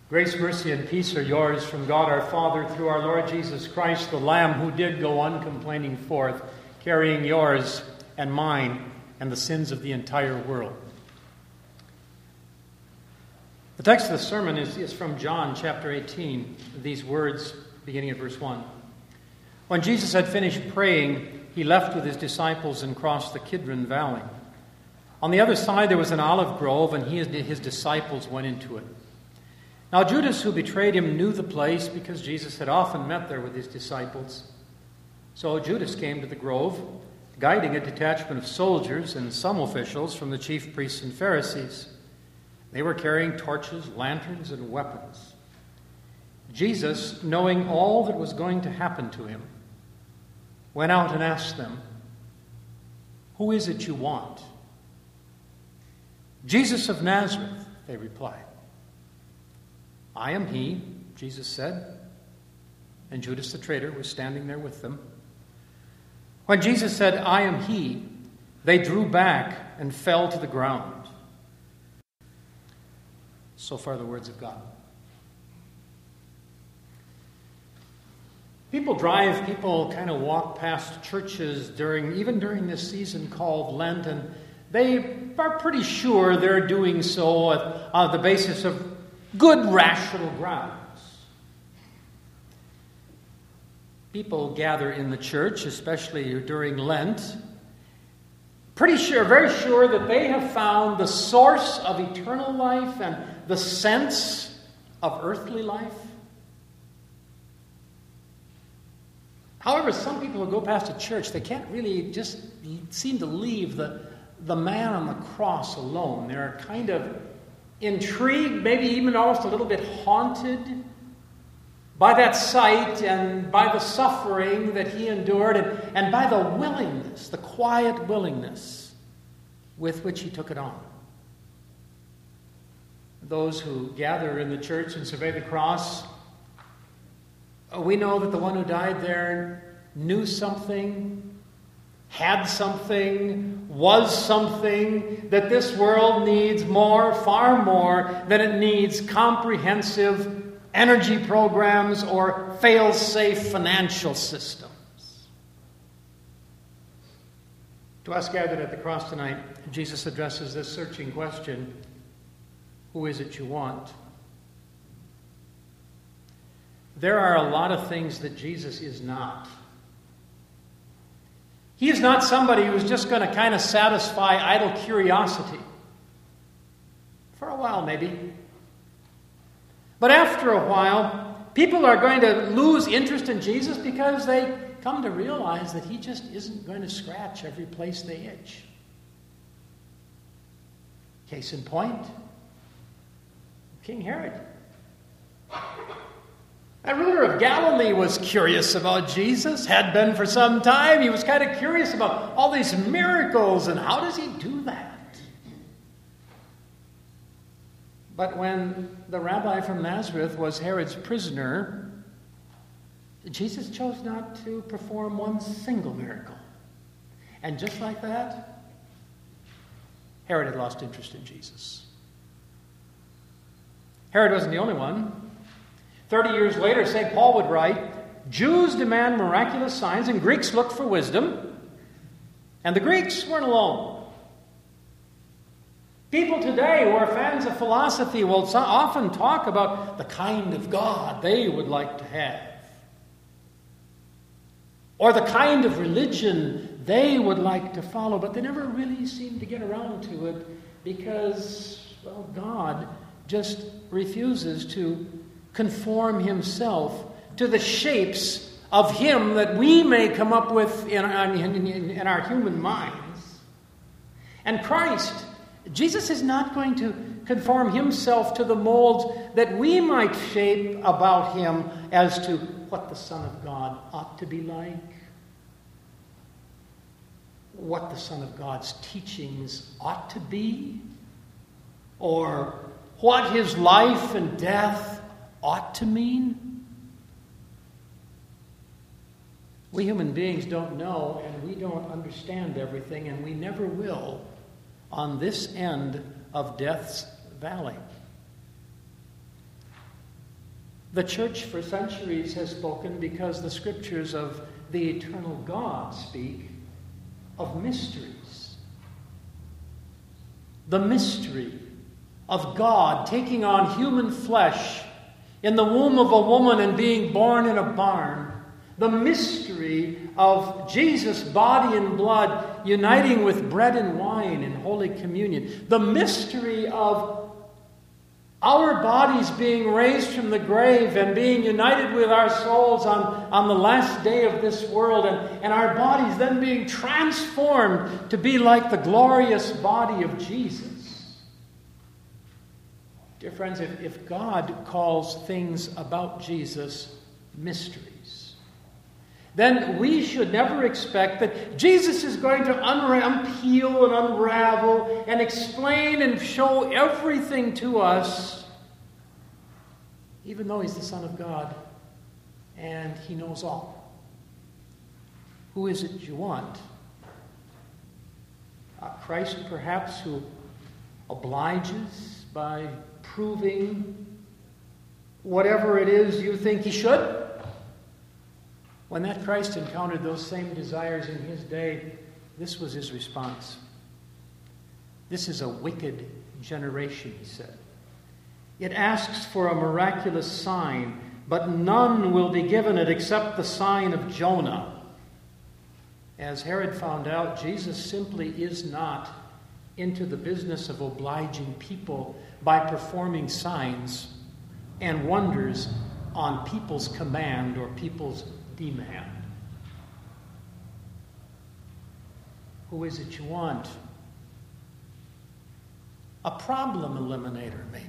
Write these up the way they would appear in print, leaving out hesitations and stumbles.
Grace, mercy, and peace are yours from God our Father through our Lord Jesus Christ, the Lamb who did go uncomplaining forth, carrying yours and mine and the sins of the entire world. The text of the sermon is from John chapter 18, these words beginning at verse 1. When Jesus had finished praying, he left with his disciples and crossed the Kidron Valley. On the other side there was an olive grove, and he and his disciples went into it. Now Judas, who betrayed him, knew the place because Jesus had often met there with his disciples. So Judas came to the grove, guiding a detachment of soldiers and some officials from the chief priests and Pharisees. They were carrying torches, lanterns, and weapons. Jesus, knowing all that was going to happen to him, went out and asked them, "Who is it you want?" "Jesus of Nazareth," they replied. "I am he," Jesus said, and Judas the traitor was standing there with them. When Jesus said, "I am he," they drew back and fell to the ground. So far the words of God. People kind of walk past churches even during this season called Lent, and they are pretty sure they're doing so on the basis of good rational grounds. People gather in the church, especially during Lent, very sure that they have found the source of eternal life and the sense of earthly life. However, some people who go past a church, they can't really just seem to leave the man on the cross alone. They're kind of intrigued, maybe even almost a little bit haunted by that sight and by the suffering that he endured and by the willingness, the quiet willingness with which he took it on. Those who gather in the church and survey the cross, we know that the one who died there knew something, had something, was something that this world needs more, far more than it needs comprehensive energy programs or fail-safe financial systems. To us gathered at the cross tonight, Jesus addresses this searching question, "Who is it you want?" There are a lot of things that Jesus is not. He is not somebody who's just going to kind of satisfy idle curiosity. For a while, maybe. But after a while, people are going to lose interest in Jesus because they come to realize that he just isn't going to scratch every place they itch. Case in point, King Herod. That ruler of Galilee was curious about Jesus, had been for some time. He was kind of curious about all these miracles and how does he do that? But when the rabbi from Nazareth was Herod's prisoner, Jesus chose not to perform one single miracle. And just like that, Herod had lost interest in Jesus. Herod wasn't the only one. 30 years later, St. Paul would write, "Jews demand miraculous signs and Greeks look for wisdom." And the Greeks weren't alone. People today who are fans of philosophy will often talk about the kind of God they would like to have, or the kind of religion they would like to follow, but they never really seem to get around to it because, well, God just refuses to conform himself to the shapes of him that we may come up with in our human minds. And Christ, Jesus is not going to conform himself to the molds that we might shape about him as to what the Son of God ought to be like, what the Son of God's teachings ought to be, or what his life and death ought to mean. We human beings don't know and we don't understand everything, and we never will on this end of death's valley. The church for centuries has spoken because the scriptures of the eternal God speak of mysteries. The mystery of God taking on human flesh in the womb of a woman and being born in a barn. The mystery of Jesus' body and blood uniting with bread and wine in Holy Communion. The mystery of our bodies being raised from the grave and being united with our souls on the last day of this world, and our bodies then being transformed to be like the glorious body of Jesus. Dear friends, if God calls things about Jesus mysteries, then we should never expect that Jesus is going to unpeel and unravel and explain and show everything to us, even though he's the Son of God and he knows all. Who is it you want? Christ, perhaps, who obliges by proving whatever it is you think he should? When that Christ encountered those same desires in his day, this was his response. This is a wicked generation, he said. It asks for a miraculous sign, but none will be given it except the sign of Jonah. As Herod found out, Jesus simply is not into the business of obliging people by performing signs and wonders on people's command or people's demand. Who is it you want? A problem eliminator, maybe.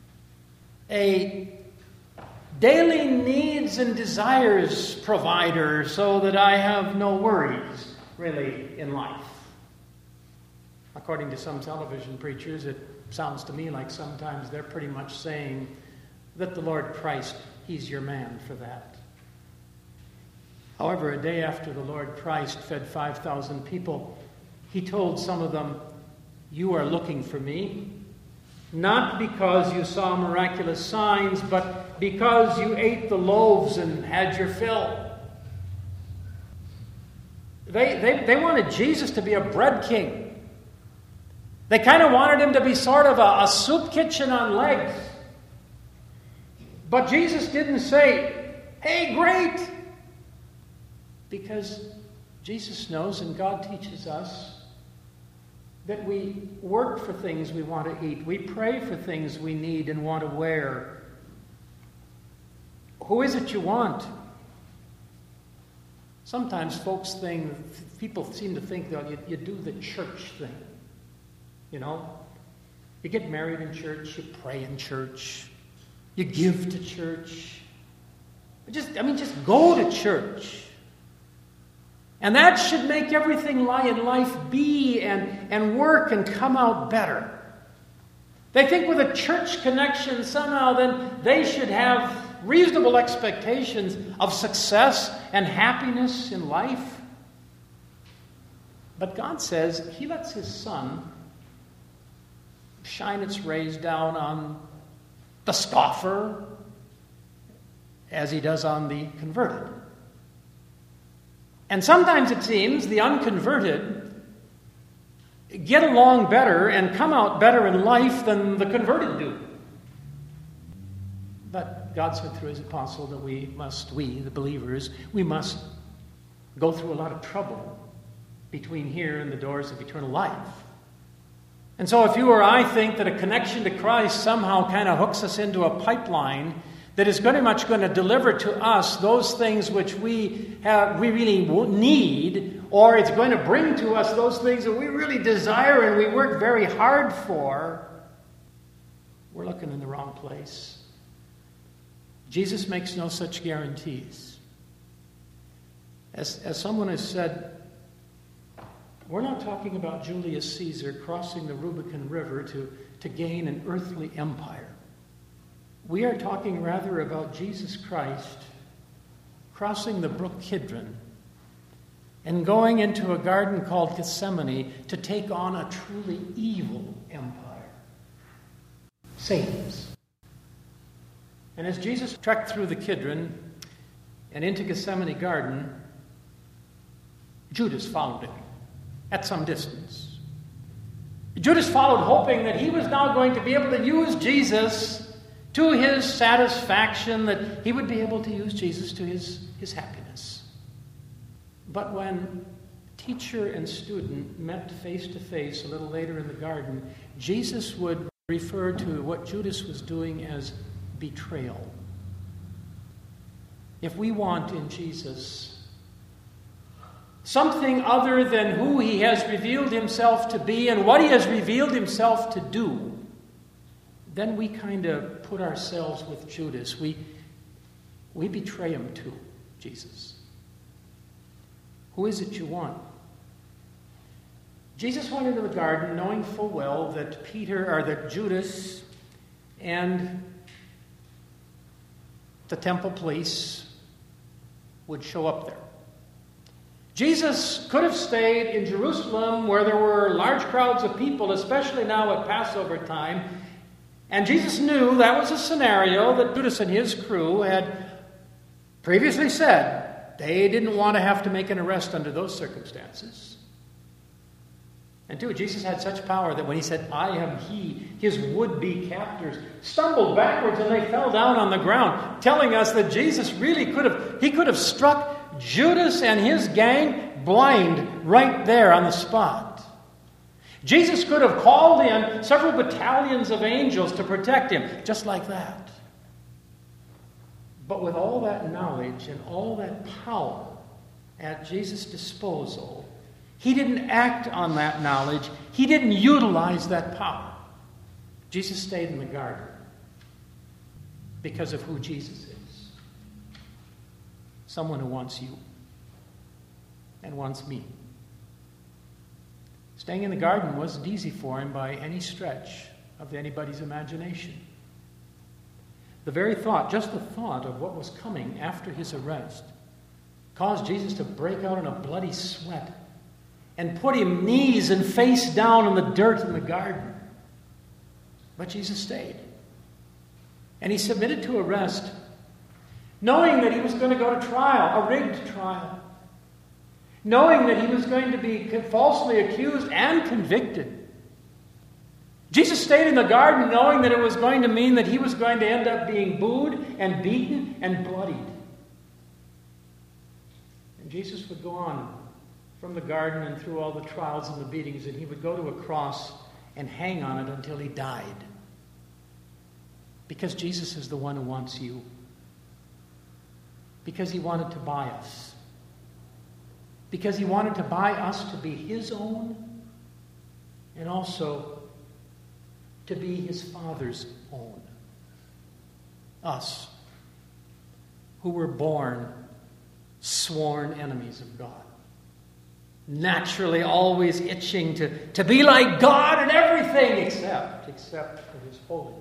A daily needs and desires provider so that I have no worries, really, in life. According to some television preachers, it sounds to me like sometimes they're pretty much saying that the Lord Christ, he's your man for that. However, a day after the Lord Christ fed 5,000 people, he told some of them, "You are looking for me, not because you saw miraculous signs, but because you ate the loaves and had your fill." They wanted Jesus to be a bread king. They kind of wanted him to be sort of a soup kitchen on legs. But Jesus didn't say, "Hey, great!" Because Jesus knows and God teaches us that we work for things we want to eat. We pray for things we need and want to wear. Who is it you want? Sometimes people seem to think that you do the church thing. You know, you get married in church, you pray in church, you give to church. Just go to church. And that should make everything in life be and work and come out better. They think with a church connection somehow then they should have reasonable expectations of success and happiness in life. But God says he lets his sun shine its rays down on the scoffer as he does on the converted. And sometimes it seems the unconverted get along better and come out better in life than the converted do. But God said through his apostle that we, the believers, we must go through a lot of trouble between here and the doors of eternal life. And so if you or I think that a connection to Christ somehow kind of hooks us into a pipeline that is very much going to deliver to us those things which we really need, or it's going to bring to us those things that we really desire and we work very hard for, we're looking in the wrong place. Jesus makes no such guarantees. As someone has said, we're not talking about Julius Caesar crossing the Rubicon River to gain an earthly empire. We are talking rather about Jesus Christ crossing the brook Kidron and going into a garden called Gethsemane to take on a truly evil empire. Satan's. And as Jesus trekked through the Kidron and into Gethsemane garden, Judas followed him at some distance. Judas followed, hoping that he was now going to be able to use Jesus to his satisfaction, that he would be able to use Jesus to his happiness. But when teacher and student met face to face a little later in the garden, Jesus would refer to what Judas was doing as betrayal. If we want in Jesus something other than who he has revealed himself to be and what he has revealed himself to do, then we kind of put ourselves with Judas. We betray him too, Jesus. Who is it you want? Jesus went into the garden knowing full well that Judas and the temple police would show up there. Jesus could have stayed in Jerusalem where there were large crowds of people, especially now at Passover time. And Jesus knew that was a scenario that Judas and his crew had previously said they didn't want to have to make an arrest under those circumstances. And too, Jesus had such power that when he said, "I am he," his would-be captors stumbled backwards and they fell down on the ground, telling us that Jesus really could have struck Judas and his gang blind right there on the spot. Jesus could have called in several battalions of angels to protect him, just like that. But with all that knowledge and all that power at Jesus' disposal, he didn't act on that knowledge. He didn't utilize that power. Jesus stayed in the garden because of who Jesus is. Someone who wants you and wants me. Staying in the garden wasn't easy for him by any stretch of anybody's imagination. The very thought, just the thought of what was coming after his arrest, caused Jesus to break out in a bloody sweat and put him knees and face down in the dirt in the garden. But Jesus stayed. And he submitted to arrest, knowing that he was going to go to trial, a rigged trial. Knowing that he was going to be falsely accused and convicted. Jesus stayed in the garden knowing that it was going to mean that he was going to end up being booed and beaten and bloodied. And Jesus would go on from the garden and through all the trials and the beatings, and he would go to a cross and hang on it until he died. Because Jesus is the one who wants you. Because he wanted to buy us. Because he wanted to buy us to be his own and also to be his Father's own. Us, who were born sworn enemies of God. Naturally always itching to be like God in everything except for his holiness.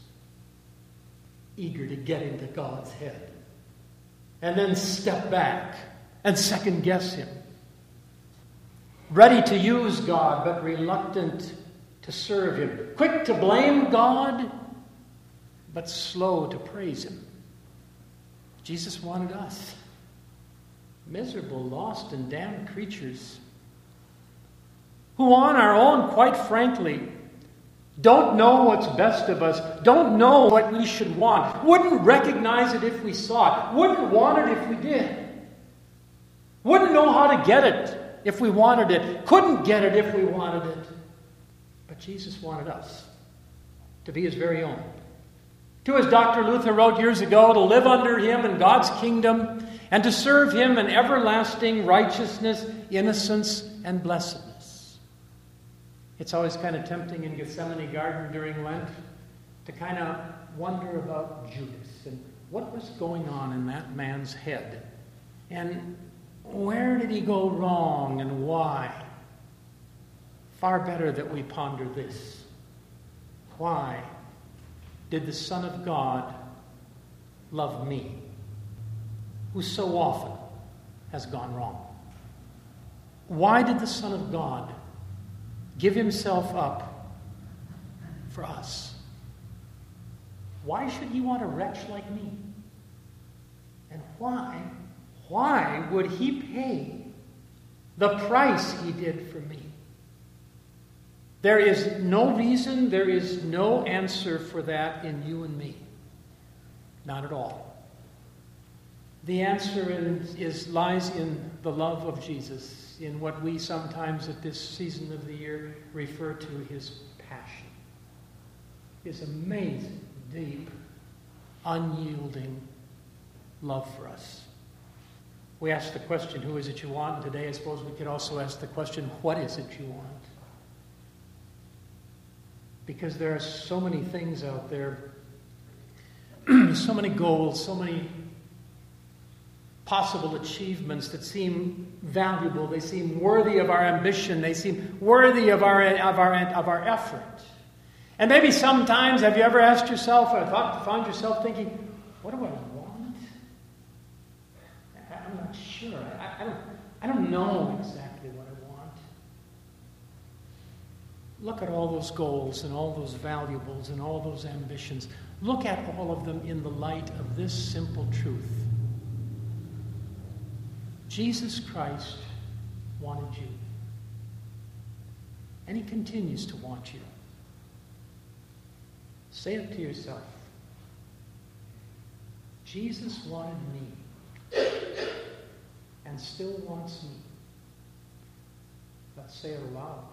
Eager to get into God's head. And then step back and second guess him. Ready to use God, but reluctant to serve him. Quick to blame God, but slow to praise him. Jesus wanted us. Miserable, lost, and damned creatures who on our own, quite frankly, don't know what's best of us, don't know what we should want, wouldn't recognize it if we saw it, wouldn't want it if we did, wouldn't know how to get it if we wanted it, couldn't get it if we wanted it. But Jesus wanted us to be his very own. To, as Dr. Luther wrote years ago, to live under him in God's kingdom and to serve him in everlasting righteousness, innocence, and blessedness. It's always kind of tempting in Gethsemane Garden during Lent to kind of wonder about Judas and what was going on in that man's head. And where did he go wrong and why? Far better that we ponder this. Why did the Son of God love me, who so often has gone wrong? Why did the Son of God give himself up for us? Why should he want a wretch like me? And why would he pay the price he did for me? There is no reason, there is no answer for that in you and me. Not at all. The answer lies in the love of Jesus, in what we sometimes at this season of the year refer to his passion. His amazing, deep, unyielding love for us. We ask the question, who is it you want? And today I suppose we could also ask the question, what is it you want? Because there are so many things out there, so many goals, so many possible achievements that seem valuable. They seem worthy of our ambition. They seem worthy of our effort. And maybe sometimes, have you ever asked yourself, or found yourself thinking, what do I want? I'm not sure. I don't know exactly what I want. Look at all those goals and all those valuables and all those ambitions. Look at all of them in the light of this simple truth. Jesus Christ wanted you. And he continues to want you. Say it to yourself. Jesus wanted me and still wants me. Let's say it aloud.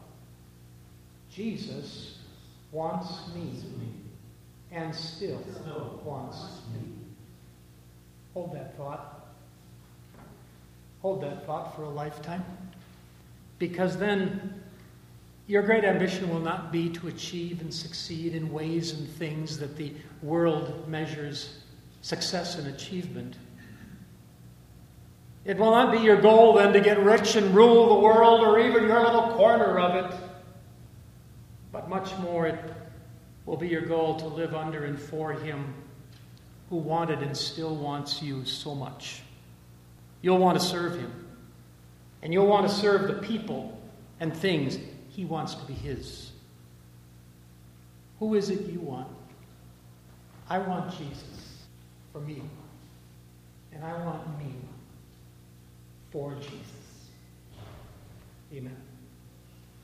Jesus wants me and still wants me. Hold that thought. Hold that thought for a lifetime. Because then your great ambition will not be to achieve and succeed in ways and things that the world measures success and achievement. It will not be your goal then to get rich and rule the world or even your little corner of it. But much more, it will be your goal to live under and for him who wanted and still wants you so much. You'll want to serve him. And you'll want to serve the people and things he wants to be his. Who is it you want? I want Jesus for me. And I want me for Jesus. Amen.